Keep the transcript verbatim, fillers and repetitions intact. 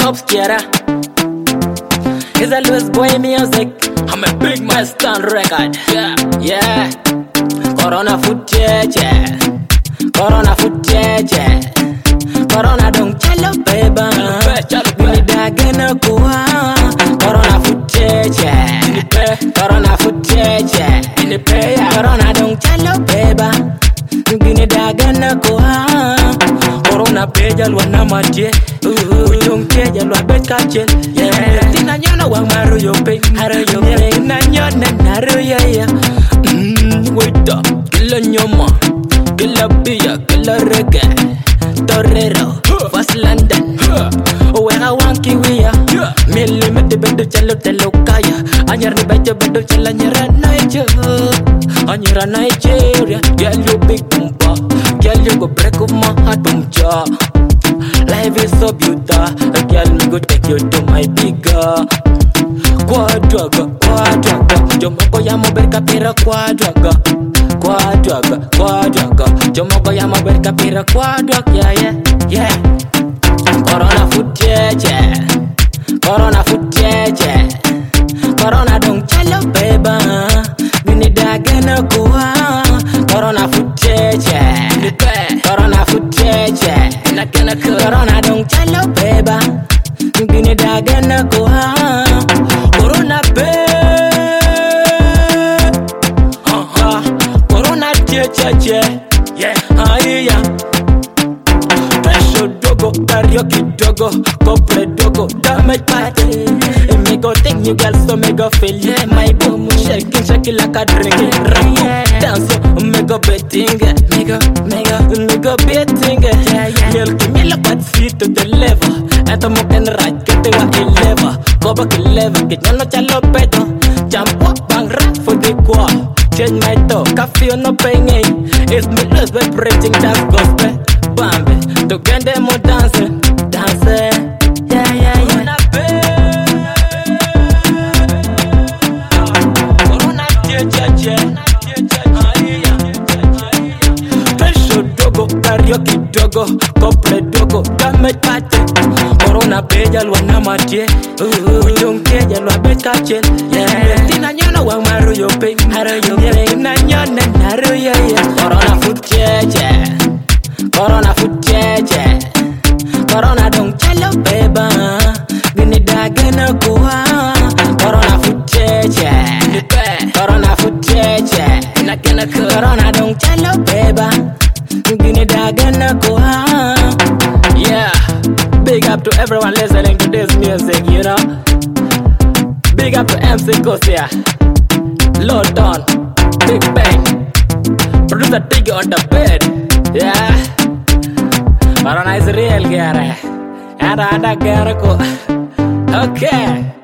Pops Kiara. It's a Louis Boy music. I'm a big master on record. Yeah, yeah. Corona footage, yeah. Corona footage, yeah. Corona don't tell you, baby. We da gonna go on. Corona footage, yeah. Corona footage, yeah. In the pay, Corona don't tell you, baby. We da gonna go on. Corona pay, y'all wanna match it. We don't care, y'all want to catch it. Yeah. Tina nyona wa maru yo pay, maru yo pay. Na nyona naru ya ya. Hmm, wait up, killa nyoma, killa biya, killa reggae. Torero, West London. Wega wanki wiya. Mili mete bedo chalo telo kaya. Anyar ni bedo bedo chala nyera Nigeria. Anyera Nigeria. Girl you big bumper. Girl you go break up my heart bumper. Life is so beautiful. Girl me go take you to my bigger. Quadraga, quadraga. Jomoko ya mo berka pera quadraga. Quadraga, quadraga. Jomoko ya mo berka pera quadraga. Yeah, yeah, yeah. Corona footage, yeah. Corona footage, yeah. Corona don't tell you, baby. Gini da gonna go on. Corona footage, yeah. Corona footage, yeah. Corona don't tell you, baby. Gini da gonna go on. Corona babe. Uh-huh. Corona che che che. Yeah. Ah, yeah. Pressure dogo, karaoke dogo, corporate dogo, damage party. And me go take you girl so me go feel yeah. My boom shaking, shaking like a drink. Yeah. Dance so me go betting, me go, me go, me go betting. Yeah, yeah. Milky me look at feet to the level. Eto mo can right, get the one eleven. Go back eleven, get no chalo pedo. Jump up, bang rap for the qua. Change my toe, coffee no pain. It's me lose vibrating, that's gospel. Bambi, to get them more dancing, dancing. Yeah, yeah, yeah. Corona Corona che che che. Pressure dogo, karaoke dogo, couple dogo, damage party. Corona pay, y'all wanna match it. We don't care, y'all want to catch it. Yeah. Tina nyona wa maru yo pay, maru yo pay. Na nyona naru ya ya. Corona footage, yeah. Corona footage, yeah. Corona don't tell you, baby. Gini da gonna go on. Corona footage, yeah. Corona footage, yeah. Corona don't tell you, baby. Gini da gonna go on. Yeah. Big up to everyone listening to this music, you know. Big up to M C Kosia, Lord Don, Big Bang, producer Tigger on the bed. Yeah. Corona is real, Gary. And I got to go. Okay.